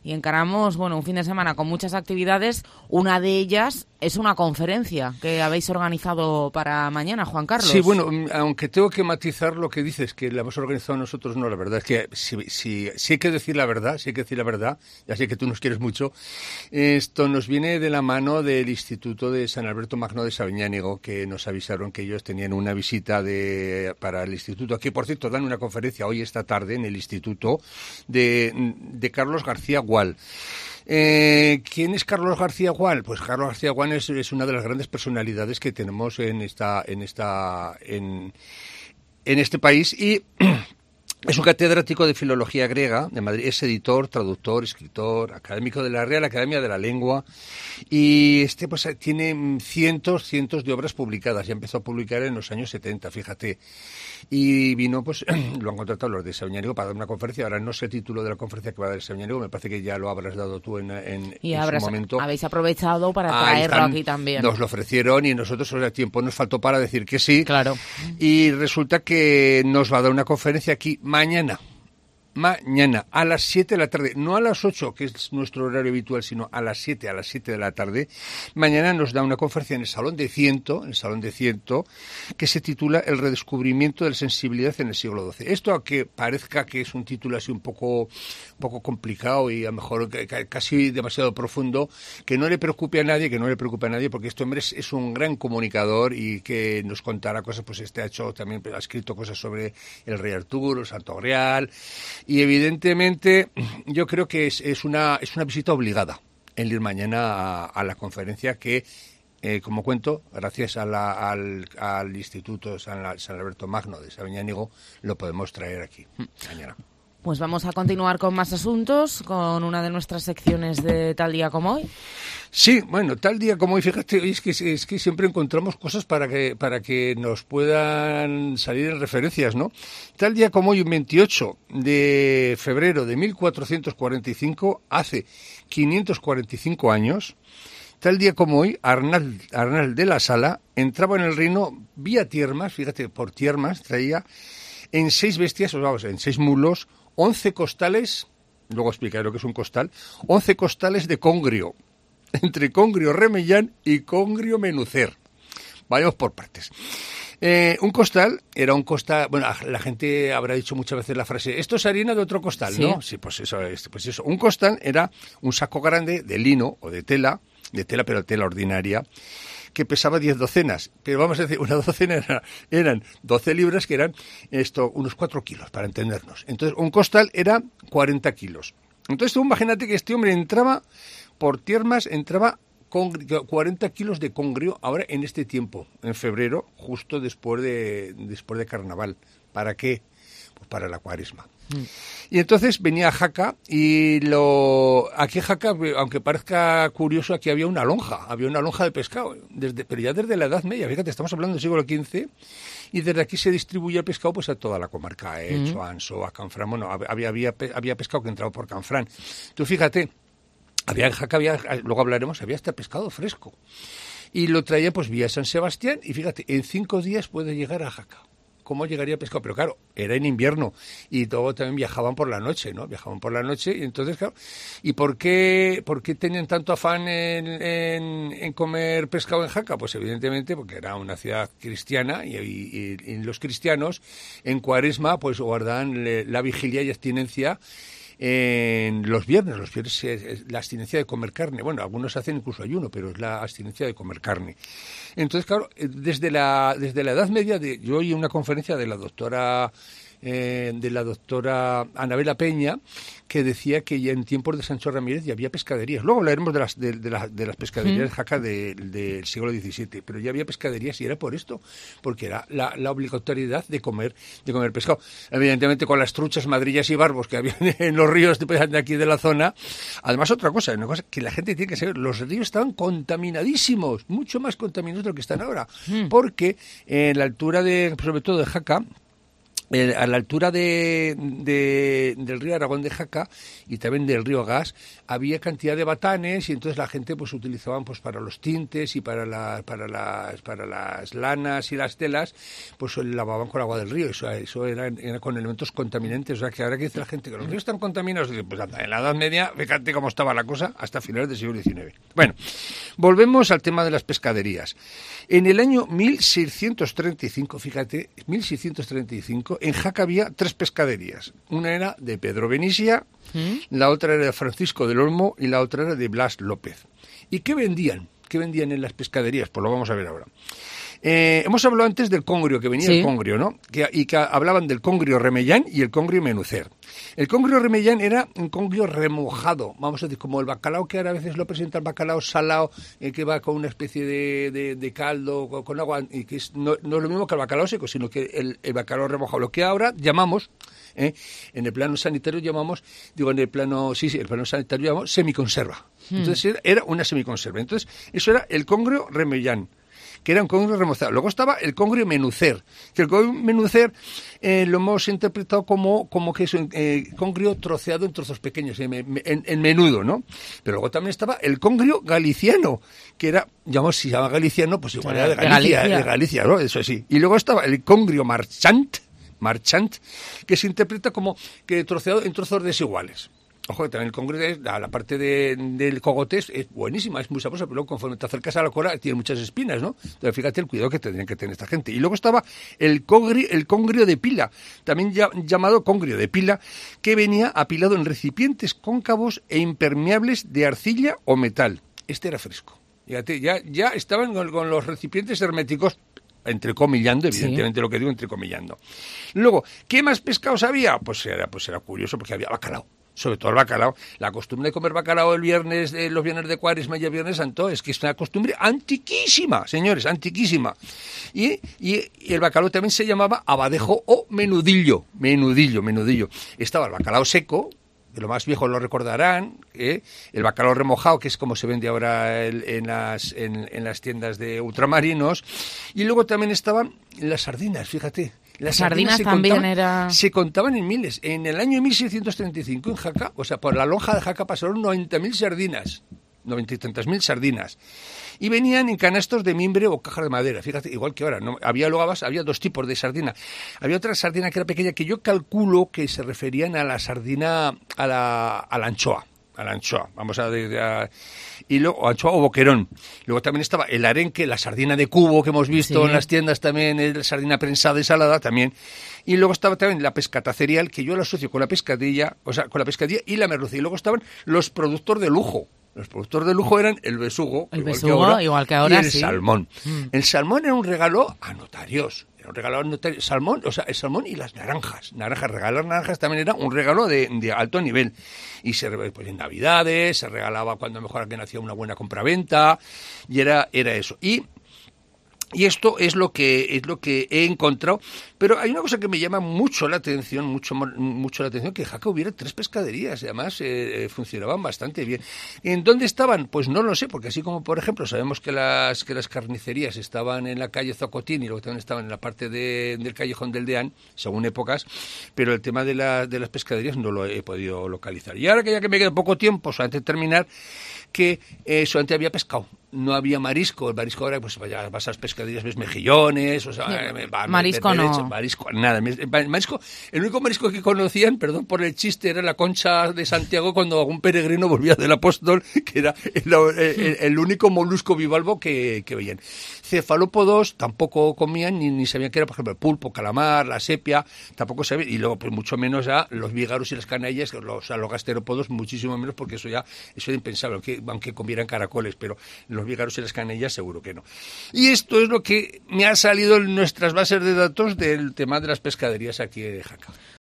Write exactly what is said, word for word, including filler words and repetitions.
y encaramos, bueno, un fin de semana con muchas actividades. Una de ellas es una conferencia que habéis organizado para mañana, Juan Carlos. Sí, bueno, aunque tengo que matizar lo que dices, que la hemos organizado nosotros, no, la verdad es que si, si, si hay que decir la verdad, si hay que decir la verdad, ya sé que tú nos quieres mucho, esto nos viene de la mano del Instituto de San Alberto Magno de Sabiñánigo, que nos avisaron que ellos tenían una visita de para el Instituto. Aquí, por cierto, dan una conferencia hoy esta tarde en el Instituto de, de Carlos García Gual. Eh, ¿Quién es Carlos García Gual? Pues Carlos García Gual es, es una de las grandes personalidades que tenemos en esta, en esta, en, en este país y es un catedrático de Filología Griega de Madrid, es editor, traductor, escritor, académico de la Real Academia de la Lengua y este pues tiene cientos, cientos de obras publicadas. Ya empezó a publicar en los años setenta, fíjate. Y vino, pues, lo han contratado los de Sabiñánigo para dar una conferencia. Ahora no sé el título de la conferencia que va a dar Sabiñánigo, me parece que ya lo habrás dado tú en, en, y en habrás, su momento. Habéis aprovechado para traerlo están, aquí también. Nos lo ofrecieron y nosotros, o sea, tiempo nos faltó para decir que sí. Claro. Y resulta que nos va a dar una conferencia aquí mañana. Mañana, a las siete de la tarde, no a las ocho, que es nuestro horario habitual, sino a las siete, a las siete de la tarde. Mañana nos da una conferencia en el Salón de Ciento, en el Salón de Ciento, que se titula El redescubrimiento de la sensibilidad en el siglo doce. Esto, aunque parezca que es un título así un poco, poco complicado y a lo mejor casi demasiado profundo, que no le preocupe a nadie, que no le preocupe a nadie, porque este hombre es, es un gran comunicador y que nos contará cosas, pues este ha hecho también, ha escrito cosas sobre el Rey Arturo, el Santo Grial. Y evidentemente yo creo que es, es, una, es una visita obligada el ir mañana a, a la conferencia que, eh, como cuento, gracias a la, al, al Instituto San, San Alberto Magno de Sabiñánigo, lo podemos traer aquí mañana. Pues vamos a continuar con más asuntos, con una de nuestras secciones de Tal Día Como Hoy. Sí, bueno, tal día como hoy, fíjate, es que, es que siempre encontramos cosas para que, para que nos puedan salir en referencias, ¿no? Tal día como hoy, un veintiocho de febrero de mil cuatrocientos cuarenta y cinco, hace quinientos cuarenta y cinco años, tal día como hoy, Arnal, Arnal de la Sala entraba en el reino vía Tiermas, fíjate, por Tiermas, traía en seis bestias, o vamos, en seis mulos, once costales, luego explicaré lo que es un costal, once costales de congrio, entre congrio remellán y congrio menucer. Vayamos por partes. Eh, un costal era un costal, bueno, la gente habrá dicho muchas veces la frase, esto es harina de otro costal, ¿sí? ¿No? Sí, pues eso, pues eso. Un costal era un saco grande de lino o de tela, de tela pero tela ordinaria, que pesaba diez docenas, pero vamos a decir, una docena era, eran doce libras, que eran esto, unos cuatro kilos, para entendernos. Entonces, un costal era cuarenta kilos. Entonces, tú imagínate que este hombre entraba por Tiermas, entraba con cuarenta kilos de congrio, ahora en este tiempo, en febrero, justo después de, después de Carnaval. ¿Para qué? Pues para la Cuaresma. Mm. Y entonces venía a Jaca y lo aquí en Jaca, aunque parezca curioso, aquí había una lonja, había una lonja de pescado, desde, pero ya desde la Edad Media, fíjate, estamos hablando del siglo quince, y desde aquí se distribuía el pescado pues a toda la comarca, eh, mm. Choanso, a Canfrán, bueno, había, había, había pescado que entraba por Canfrán. Tú fíjate, había en Jaca, había, luego hablaremos, había hasta pescado fresco. Y lo traía pues vía San Sebastián, y fíjate, en cinco días puede llegar a Jaca. ¿Cómo llegaría pescado? Pero claro, era en invierno y luego también viajaban por la noche, ¿no? Viajaban por la noche y entonces, claro, ¿y por qué, por qué tenían tanto afán en, en, en comer pescado en Jaca? Pues evidentemente porque era una ciudad cristiana y, y, y los cristianos en Cuaresma pues guardan la vigilia y abstinencia en los viernes. Los viernes es la abstinencia de comer carne. Bueno, algunos hacen incluso ayuno, pero es la abstinencia de comer carne. Entonces, claro, desde la desde la Edad Media, de, yo oí una conferencia de la doctora eh, de la doctora Anabela Peña, que decía que ya en tiempos de Sancho Ramírez ya había pescaderías. Luego hablaremos de las de, de, la, de las pescaderías de Jaca de, del siglo diecisiete, pero ya había pescaderías y era por esto, porque era la, la obligatoriedad de comer de comer pescado. Evidentemente con las truchas, madrillas y barbos que había en los ríos de aquí de la zona. Además, otra cosa, una cosa que la gente tiene que saber, los ríos estaban contaminadísimos, mucho más contaminados de lo que están ahora, mm. porque en la altura de, sobre todo de Jaca, Eh, a la altura de, de, del río Aragón de Jaca y también del río Gas había cantidad de batanes y entonces la gente pues utilizaban pues para los tintes y para la, para las para las lanas y las telas pues lavaban con agua del río. Eso, eso era, era con elementos contaminantes. O sea que ahora que dice la gente que los ríos están contaminados, pues anda, en la Edad Media fíjate cómo estaba la cosa hasta finales del siglo diecinueve. Bueno, volvemos al tema de las pescaderías. En el año mil seiscientos treinta y cinco, fíjate, mil seiscientos treinta y cinco, en Jaca había tres pescaderías. Una era de Pedro Benisia, ¿Mm? la otra era de Francisco del Olmo y la otra era de Blas López. ¿Y qué vendían? ¿Qué vendían en las pescaderías? Pues lo vamos a ver ahora. Eh, hemos hablado antes del congrio, que venía sí. el congrio, ¿no? Que, y que hablaban del congrio remellán y el congrio menucer. El congrio remellán era un congrio remojado, vamos a decir, como el bacalao, que ahora a veces lo presenta el bacalao salado, eh, que va con una especie de, de, de caldo, con, con agua, y que es, no, no es lo mismo que el bacalao seco, sino que el, el bacalao remojado, lo que ahora llamamos, eh, en el plano sanitario llamamos, digo, en el plano, sí, sí, el plano sanitario llamamos semiconserva. Hmm. Entonces era, era una semiconserva. Entonces, eso era el congrio remellán, que era un congrio remozado. Luego estaba el congrio menucer, que el congrio menucer eh, lo hemos interpretado como, como que es un eh, congrio troceado en trozos pequeños, en, en, en menudo, ¿no? Pero luego también estaba el congrio galiciano, que era, digamos, si se llama galiciano, pues igual era de Galicia, de Galicia, de Galicia, ¿no? Eso sí. Y luego estaba el congrio marchant, marchant, que se interpreta como que troceado en trozos desiguales. Ojo, que también el congrio, la, la parte de, del cogote es, es buenísima, es muy sabrosa, pero luego conforme te acercas a la cola tiene muchas espinas, ¿no? Entonces fíjate el cuidado que tendrían que tener esta gente. Y luego estaba el congrio, el congrio de pila, también ya, llamado congrio de pila, que venía apilado en recipientes cóncavos e impermeables de arcilla o metal. Este era fresco. Fíjate, ya, ya estaban con, con los recipientes herméticos, entrecomillando, evidentemente sí. Lo que digo, entrecomillando. Luego, ¿qué más pescados había? Pues era, pues era curioso porque había bacalao. Sobre todo el bacalao. La costumbre de comer bacalao el viernes, eh, los viernes de Cuaresma y el Viernes Santo, es que es una costumbre antiquísima, señores, antiquísima. Y, y, y el bacalao también se llamaba abadejo o menudillo, menudillo, menudillo. Estaba el bacalao seco, que los más viejos lo recordarán, ¿eh? El bacalao remojado, que es como se vende ahora el, en, las, en, en las tiendas de ultramarinos. Y luego también estaban las sardinas, fíjate. Las sardinas, sardinas también contaban, era... se contaban en miles. En el año mil seiscientos treinta y cinco en Jaca, o sea, por la lonja de Jaca pasaron noventa mil sardinas, noventa y tantas mil sardinas. Y venían en canastos de mimbre o cajas de madera, fíjate, igual que ahora. ¿No? Había luego había dos tipos de sardina. Había otra sardina que era pequeña, que yo calculo que se referían a la sardina, a la, a la anchoa. A la anchoa, vamos a, a y luego anchoa o boquerón. Luego también estaba el arenque, la sardina de cubo que hemos visto sí. en las tiendas también, la sardina prensada y salada también. Y luego estaba también la pescata cereal, que yo la asocio con la pescadilla, o sea, con la pescadilla y la merluza. Y luego estaban los productos de lujo. Los productos de lujo eran el besugo, el igual, besugo que ahora, igual que ahora, y el sí. salmón. Mm. El salmón era un regalo a notarios. Un regalo de salmón, o sea, el salmón y las naranjas. Naranjas, regalar naranjas también era un regalo de, de alto nivel. Y se pues en Navidades, se regalaba cuando mejor alguien hacía una buena compraventa, y era, era eso. Y Y esto es lo que es lo que he encontrado, pero hay una cosa que me llama mucho la atención, mucho mucho la atención, que en Jaca hubiera tres pescaderías, y además eh, funcionaban bastante bien. ¿En dónde estaban? Pues no lo sé, porque así como por ejemplo sabemos que las que las carnicerías estaban en la calle Zocotín y luego también estaban en la parte de, del callejón del Deán, según épocas, pero el tema de, la, de las pescaderías no lo he podido localizar. Y ahora que ya que me queda poco tiempo, solamente terminar, que eh, solamente había pescado. No había marisco. El marisco ahora, pues vaya, vas a las pescaderías, ves mejillones, o sea, sí. eh, va, marisco me, me, no. me, marisco, nada. El marisco, el único marisco que conocían, perdón por el chiste, era la concha de Santiago cuando algún peregrino volvía del apóstol, que era el, el, el único molusco bivalvo que, que veían. Cefalópodos tampoco comían, ni, ni sabían que era, por ejemplo, el pulpo, calamar, la sepia, tampoco sabían, y luego, pues mucho menos ya los vígaros y las canallas, los, o sea, los gasterópodos, muchísimo menos, porque eso ya, eso era impensable, aunque, aunque comieran caracoles, pero los vígaros y las canellas seguro que no. Y esto es lo que me ha salido en nuestras bases de datos del tema de las pescaderías aquí de Jaca.